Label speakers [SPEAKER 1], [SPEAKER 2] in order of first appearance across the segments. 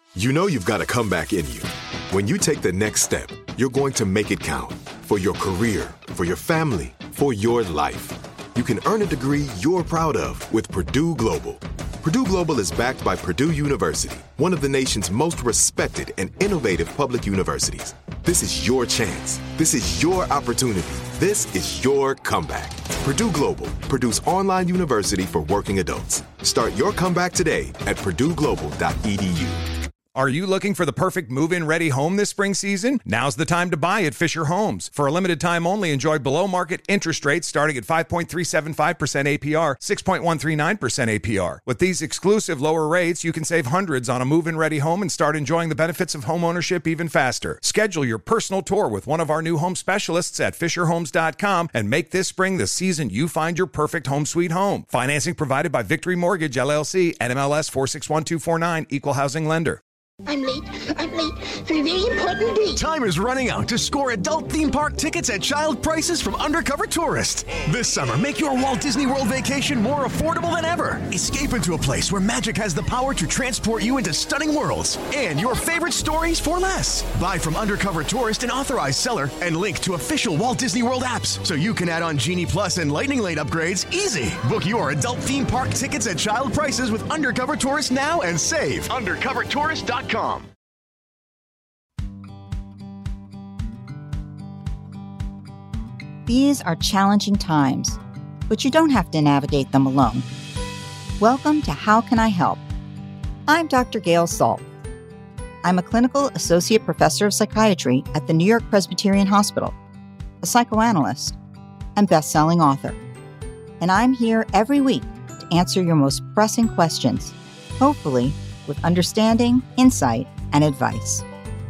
[SPEAKER 1] You know you've got a comeback in you. When you take the next step, you're going to make it count for your career, for your family, for your life. You can earn a degree you're proud of with Purdue Global. Purdue Global is backed by Purdue University, one of the nation's most respected and innovative public universities. This is your chance. This is your opportunity. This is your comeback. Purdue Global, Purdue's online university for working adults. Start your comeback today at purdueglobal.edu.
[SPEAKER 2] Are you looking for the perfect move-in ready home this spring season? Now's the time to buy at Fisher Homes. For a limited time only, enjoy below-market interest rates starting at 5.375% APR, 6.139% APR. With these exclusive lower rates, you can save hundreds on a move-in ready home and start enjoying the benefits of home ownership even faster. Schedule your personal tour with one of our new home specialists at FisherHomes.com and make this spring the season you find your perfect home sweet home. Financing provided by Victory Mortgage, LLC, NMLS 461249, Equal Housing Lender.
[SPEAKER 3] I'm late for a very important date.
[SPEAKER 4] Time is running out to score adult theme park tickets at child prices from Undercover Tourist. This summer, make your Walt Disney World vacation more affordable than ever. Escape into a place where magic has the power to transport you into stunning worlds and your favorite stories for less. Buy from Undercover Tourist, an authorized seller, and link to official Walt Disney World apps so you can add on Genie Plus and Lightning Lane upgrades easy. Book your adult theme park tickets at child prices with Undercover Tourist now and save. UndercoverTourist.com.
[SPEAKER 5] These are challenging times, but you don't have to navigate them alone. Welcome to How Can I Help? I'm Dr. Gail Salt. I'm a clinical associate professor of psychiatry at the New York Presbyterian Hospital, a psychoanalyst, and best-selling author. And I'm here every week to answer your most pressing questions, hopefully with understanding, insight, and advice.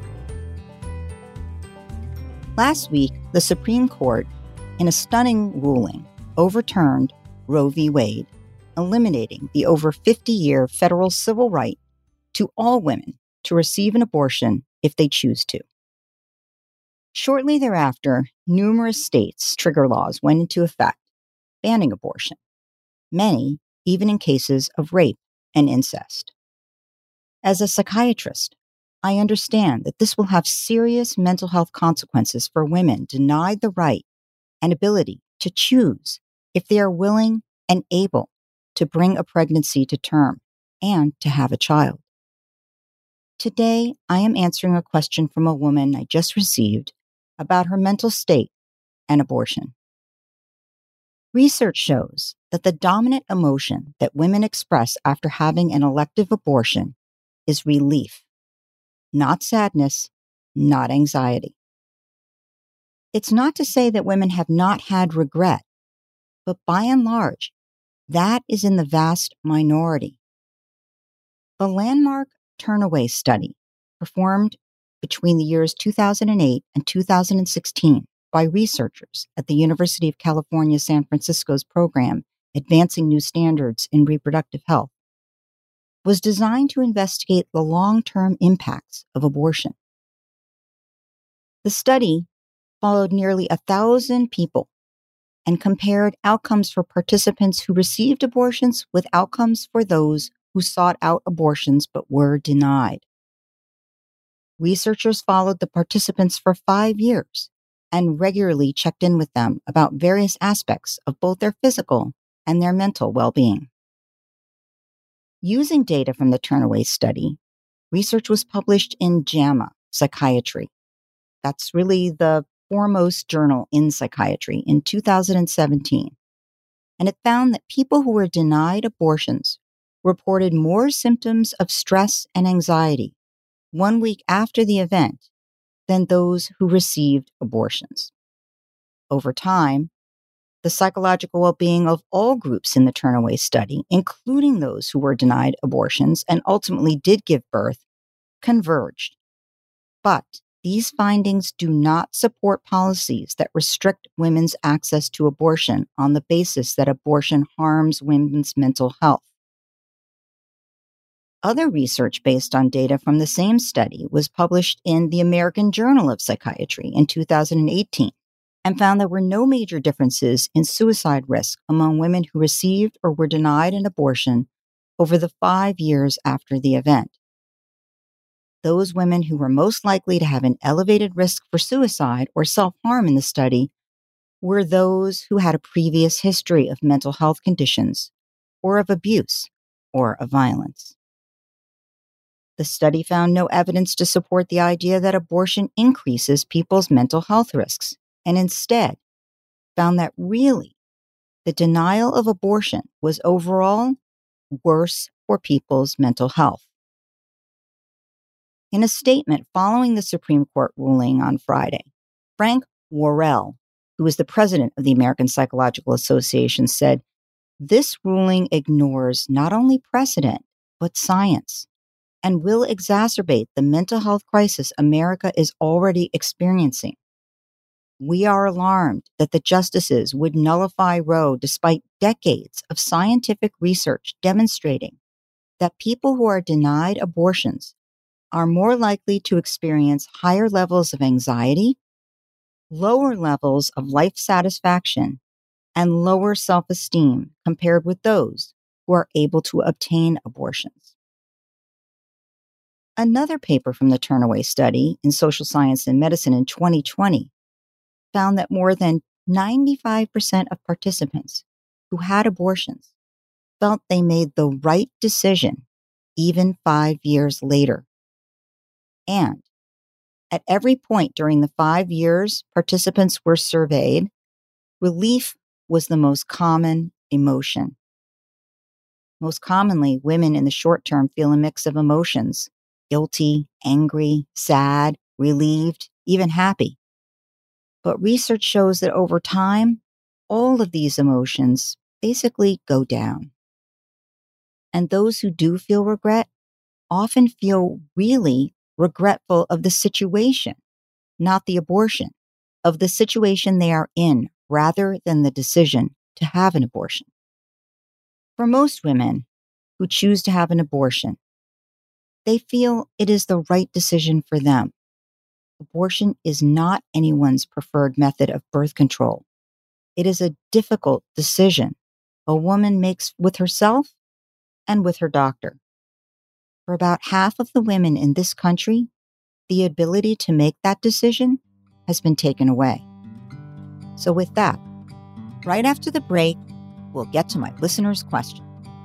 [SPEAKER 5] Last week, the Supreme Court, in a stunning ruling, overturned Roe v. Wade, eliminating the over 50-year federal civil right to all women to receive an abortion if they choose to. Shortly thereafter, numerous states' trigger laws went into effect, banning abortion, many even in cases of rape and incest. As a psychiatrist, I understand that this will have serious mental health consequences for women denied the right and ability to choose if they are willing and able to bring a pregnancy to term and to have a child. Today, I am answering a question from a woman I just received about her mental state and abortion. Research shows that the dominant emotion that women express after having an elective abortion is relief, not sadness, not anxiety. It's not to say that women have not had regret, but by and large, that is in the vast minority. The landmark Turnaway study, performed between the years 2008 and 2016 by researchers at the University of California, San Francisco's program, Advancing New Standards in Reproductive Health, was designed to investigate the long-term impacts of abortion. The study followed nearly 1,000 people and compared outcomes for participants who received abortions with outcomes for those who sought out abortions but were denied. Researchers followed the participants for 5 years and regularly checked in with them about various aspects of both their physical and their mental well-being. Using data from the Turnaway study, research was published in JAMA Psychiatry. That's really the foremost journal in psychiatry in 2017. And it found that people who were denied abortions reported more symptoms of stress and anxiety 1 week after the event than those who received abortions. Over time, the psychological well-being of all groups in the Turnaway study, including those who were denied abortions and ultimately did give birth, converged. But these findings do not support policies that restrict women's access to abortion on the basis that abortion harms women's mental health. Other research based on data from the same study was published in the American Journal of Psychiatry in 2018 and found there were no major differences in suicide risk among women who received or were denied an abortion over the 5 years after the event. those women who were most likely to have an elevated risk for suicide or self-harm in the study were those who had a previous history of mental health conditions or of abuse or of violence. The study found no evidence to support the idea that abortion increases people's mental health risks, and instead found that really the denial of abortion was overall worse for people's mental health. In a statement following the Supreme Court ruling on Friday, Frank Worrell, who is the president of the American Psychological Association, said, "This ruling ignores not only precedent, but science, and will exacerbate the mental health crisis America is already experiencing. We are alarmed that the justices would nullify Roe despite decades of scientific research demonstrating that people who are denied abortions are more likely to experience higher levels of anxiety, lower levels of life satisfaction, and lower self-esteem compared with those who are able to obtain abortions." Another paper from the Turnaway study in Social Science and Medicine in 2020 found that more than 95% of participants who had abortions felt they made the right decision even 5 years later. And at every point during the 5 years participants were surveyed, relief was the most common emotion. Most commonly, women in the short term feel a mix of emotions: guilty, angry, sad, relieved, even happy. But research shows that over time, all of these emotions basically go down. And those who do feel regret often feel really regretful of the situation, not the abortion, of the situation they are in, rather than the decision to have an abortion. For most women who choose to have an abortion, they feel it is the right decision for them. Abortion is not anyone's preferred method of birth control. It is a difficult decision a woman makes with herself and with her doctor. For about half of the women in this country, the ability to make that decision has been taken away. So with that, right after the break, we'll get to my listeners' question.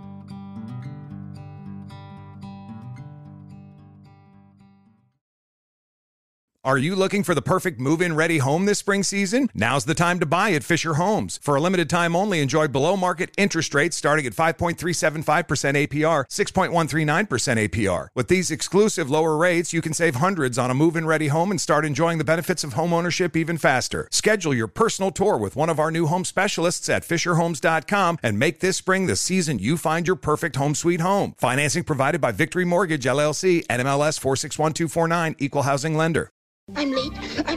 [SPEAKER 2] Are you looking for the perfect move-in ready home this spring season? Now's the time to buy at Fisher Homes. For a limited time only, enjoy below-market interest rates starting at 5.375% APR, 6.139% APR. With these exclusive lower rates, you can save hundreds on a move-in ready home and start enjoying the benefits of home ownership even faster. Schedule your personal tour with one of our new home specialists at FisherHomes.com and make this spring the season you find your perfect home sweet home. Financing provided by Victory Mortgage, LLC, NMLS 461249, Equal Housing Lender.
[SPEAKER 3] I'm late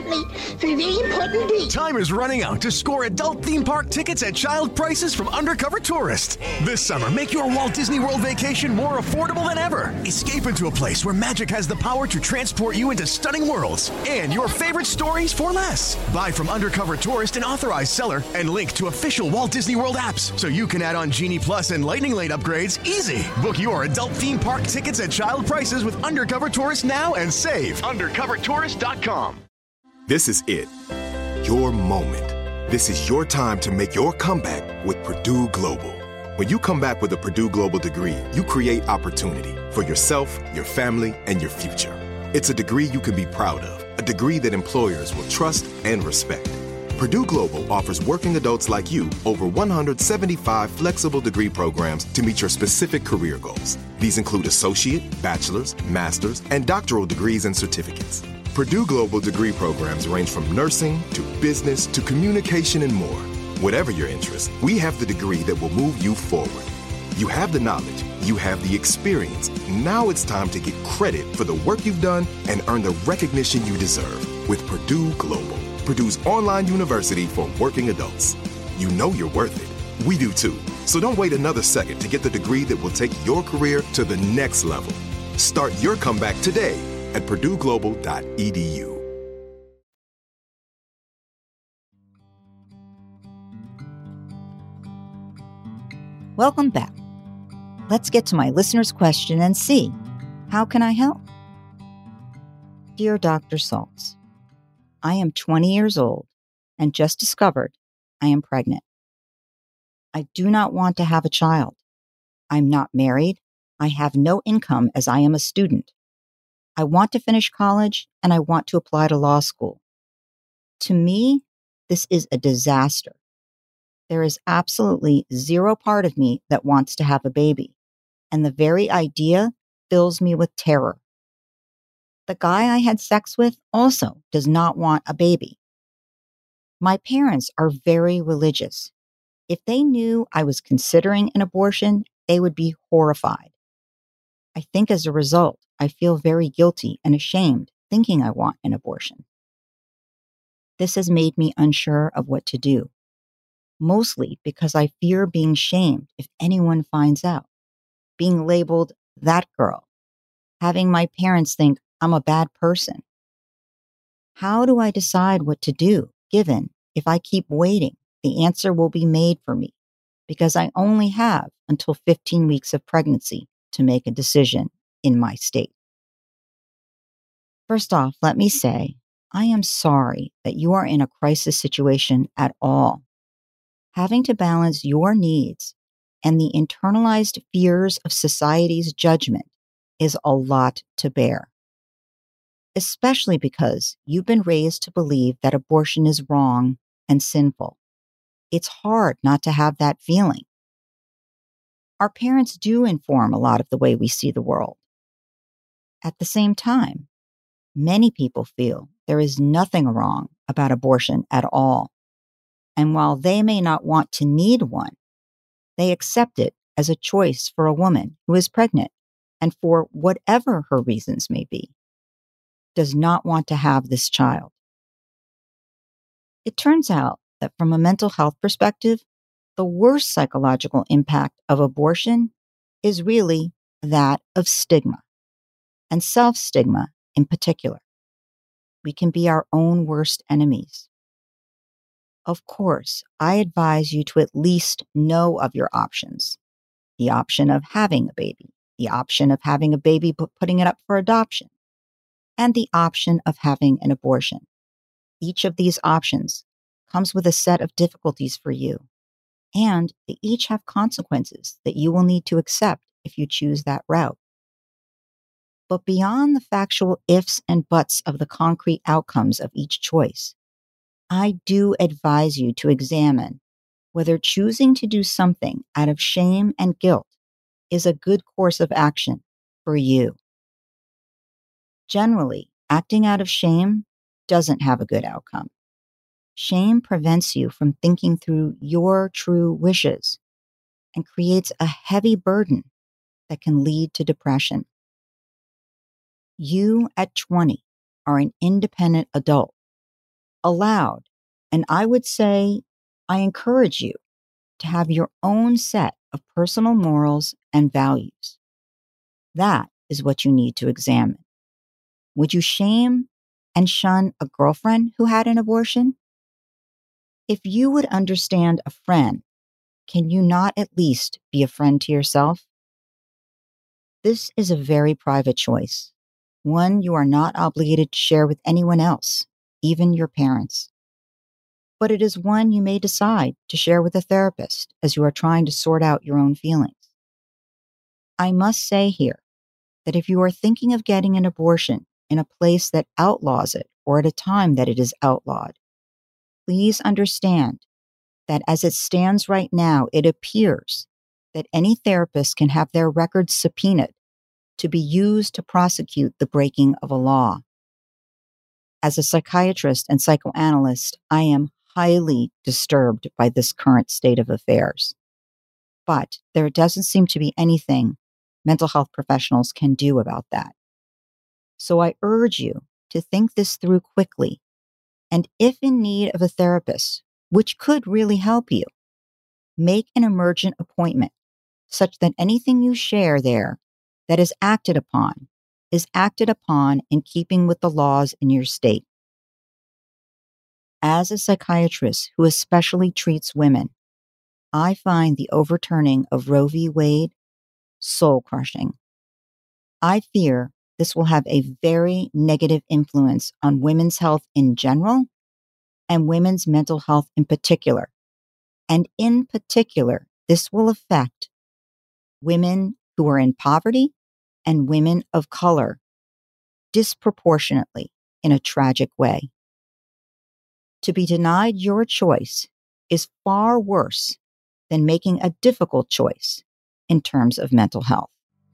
[SPEAKER 3] for a very important date.
[SPEAKER 4] Time is running out to score adult theme park tickets at child prices from Undercover Tourist. This summer, make your Walt Disney World vacation more affordable than ever. Escape into a place where magic has the power to transport you into stunning worlds and your favorite stories for less. Buy from Undercover Tourist, an authorized seller, and link to official Walt Disney World apps so you can add on Genie Plus and Lightning Lane upgrades easy. Book your adult theme park tickets at child prices with Undercover Tourist now and save. UndercoverTourist.com.
[SPEAKER 1] This is it. Your moment. This is your time to make your comeback with Purdue Global. When you come back with a Purdue Global degree, you create opportunity for yourself, your family, and your future. It's a degree you can be proud of, a degree that employers will trust and respect. Purdue Global offers working adults like you over 175 flexible degree programs to meet your specific career goals. These include associate, bachelor's, master's, and doctoral degrees and certificates. Purdue Global degree programs range from nursing to business to communication and more. Whatever your interest, we have the degree that will move you forward. You have the knowledge, you have the experience. Now it's time to get credit for the work you've done and earn the recognition you deserve with Purdue Global, Purdue's online university for working adults. You know you're worth it. We do too. So don't wait another second to get the degree that will take your career to the next level. Start your comeback today at purdueglobal.edu.
[SPEAKER 5] Welcome back. Let's get to my listener's question and see, how can I help? Dear Dr. Saltz, I am 20 years old and just discovered I am pregnant. I do not want to have a child. I'm not married. I have no income as I am a student. I want to finish college and I want to apply to law school. To me, this is a disaster. There is absolutely zero part of me that wants to have a baby, and the very idea fills me with terror. The guy I had sex with also does not want a baby. My parents are very religious. If they knew I was considering an abortion, they would be horrified. I think as a result, I feel very guilty and ashamed thinking I want an abortion. This has made me unsure of what to do, mostly because I fear being shamed if anyone finds out, being labeled that girl, having my parents think I'm a bad person. How do I decide what to do, given if I keep waiting, the answer will be made for me, because I only have until 15 weeks of pregnancy to make a decision in my state? First off, let me say, I am sorry that you are in a crisis situation at all. Having to balance your needs and the internalized fears of society's judgment is a lot to bear, especially because you've been raised to believe that abortion is wrong and sinful. It's hard not to have that feeling. Our parents do inform a lot of the way we see the world. At the same time, many people feel there is nothing wrong about abortion at all. And while they may not want to need one, they accept it as a choice for a woman who is pregnant and, for whatever her reasons may be, does not want to have this child. It turns out that from a mental health perspective, the worst psychological impact of abortion is really that of stigma, and self-stigma in particular. We can be our own worst enemies. Of course, I advise you to at least know of your options. The option of having a baby, the option of having a baby but putting it up for adoption, and the option of having an abortion. Each of these options comes with a set of difficulties for you, and they each have consequences that you will need to accept if you choose that route. But beyond the factual ifs and buts of the concrete outcomes of each choice, I do advise you to examine whether choosing to do something out of shame and guilt is a good course of action for you. Generally, acting out of shame doesn't have a good outcome. Shame prevents you from thinking through your true wishes and creates a heavy burden that can lead to depression. You at 20 are an independent adult, allowed, and I would say I encourage you to have your own set of personal morals and values. That is what you need to examine. Would you shame and shun a girlfriend who had an abortion? If you would understand a friend, can you not at least be a friend to yourself? This is a very private choice, one you are not obligated to share with anyone else, even your parents. But it is one you may decide to share with a therapist as you are trying to sort out your own feelings. I must say here that if you are thinking of getting an abortion in a place that outlaws it or at a time that it is outlawed, please understand that as it stands right now, it appears that any therapist can have their records subpoenaed to be used to prosecute the breaking of a law. As a psychiatrist and psychoanalyst, I am highly disturbed by this current state of affairs. But there doesn't seem to be anything mental health professionals can do about that. So I urge you to think this through quickly, and if in need of a therapist, which could really help you, make an emergent appointment such that anything you share there that is acted upon in keeping with the laws in your state. As a psychiatrist who especially treats women, I find the overturning of Roe v. Wade soul-crushing. I fear this will have a very negative influence on women's health in general and women's mental health in particular. And in particular, this will affect women who are in poverty and women of color disproportionately in a tragic way. To be denied your choice is far worse than making a difficult choice in terms of mental health.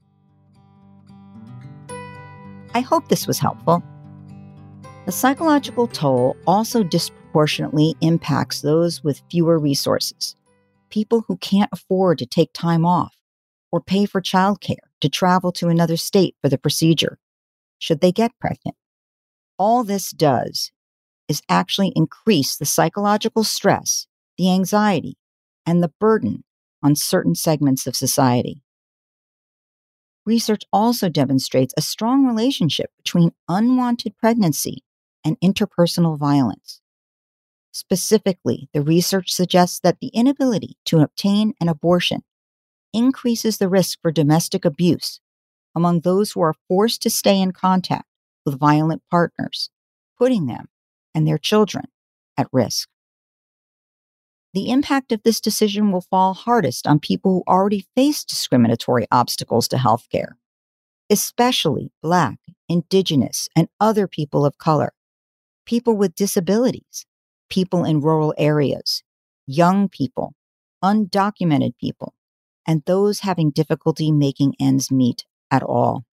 [SPEAKER 5] I hope this was helpful. The psychological toll also disproportionately impacts those with fewer resources, people who can't afford to take time off or pay for childcare to travel to another state for the procedure, should they get pregnant. All this does is actually increase the psychological stress, the anxiety, and the burden on certain segments of society. Research also demonstrates a strong relationship between unwanted pregnancy and interpersonal violence. Specifically, the research suggests that the inability to obtain an abortion increases the risk for domestic abuse among those who are forced to stay in contact with violent partners, putting them and their children at risk. The impact of this decision will fall hardest on people who already face discriminatory obstacles to healthcare, especially Black, Indigenous, and other people of color, people with disabilities, people in rural areas, young people, undocumented people, and those having difficulty making ends meet at all.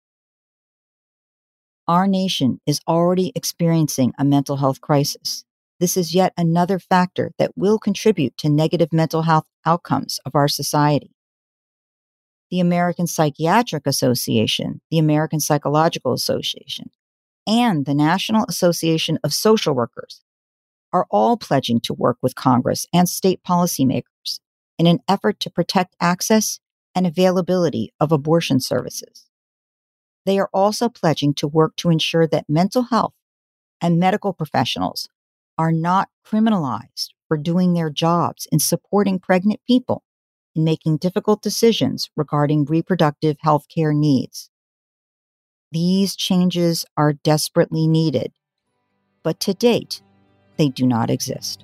[SPEAKER 5] Our nation is already experiencing a mental health crisis. This is yet another factor that will contribute to negative mental health outcomes of our society. The American Psychiatric Association, the American Psychological Association, and the National Association of Social Workers are all pledging to work with Congress and state policymakers in an effort to protect access and availability of abortion services. They are also pledging to work to ensure that mental health and medical professionals are not criminalized for doing their jobs in supporting pregnant people in making difficult decisions regarding reproductive health care needs. These changes are desperately needed, but to date, they do not exist.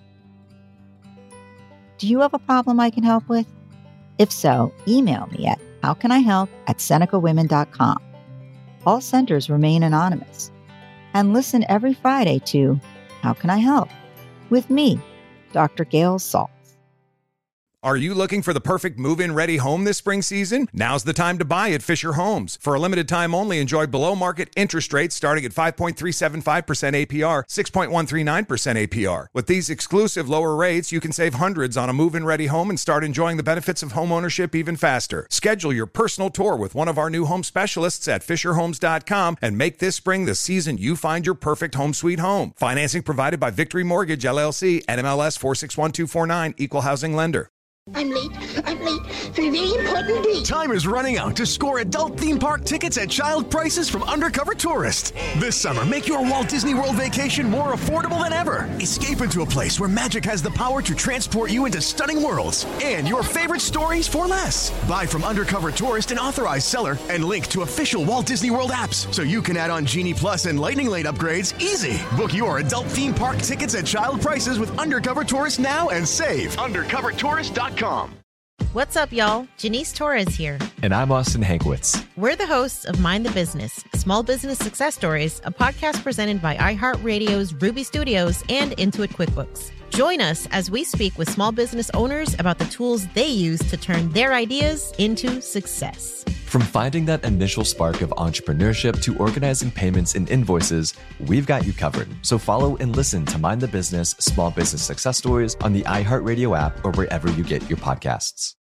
[SPEAKER 5] Do you have a problem I can help with? If so, email me at howcanihelp@senecawomen.com. All senders remain anonymous. And listen every Friday to How Can I Help? With me, Dr. Gail Saltz.
[SPEAKER 2] Are you looking for the perfect move-in ready home this spring season? Now's the time to buy at Fisher Homes. For a limited time only, enjoy below-market interest rates starting at 5.375% APR, 6.139% APR. With these exclusive lower rates, you can save hundreds on a move-in ready home and start enjoying the benefits of homeownership even faster. Schedule your personal tour with one of our new home specialists at FisherHomes.com and make this spring the season you find your perfect home sweet home. Financing provided by Victory Mortgage, LLC, NMLS 461249, Equal Housing Lender.
[SPEAKER 3] I'm late for a very important date.
[SPEAKER 4] Time is running out to score adult theme park tickets at child prices from Undercover Tourist. This summer, make your Walt Disney World vacation more affordable than ever. Escape into a place where magic has the power to transport you into stunning worlds and your favorite stories for less. Buy from Undercover Tourist, an authorized seller, and link to official Walt Disney World apps so you can add on Genie Plus and Lightning Lane upgrades easy. Book your adult theme park tickets at child prices with Undercover Tourist now and save. UndercoverTourist.com.
[SPEAKER 6] What's up, y'all? Janice Torres here.
[SPEAKER 7] And I'm Austin Hankwitz.
[SPEAKER 6] We're the hosts of Mind the Business, Small Business Success Stories, a podcast presented by iHeartRadio's Ruby Studios and Intuit QuickBooks. Join us as we speak with small business owners about the tools they use to turn their ideas into success.
[SPEAKER 7] From finding that initial spark of entrepreneurship to organizing payments and invoices, we've got you covered. So follow and listen to Mind the Business, Small Business Success Stories on the iHeartRadio app or wherever you get your podcasts.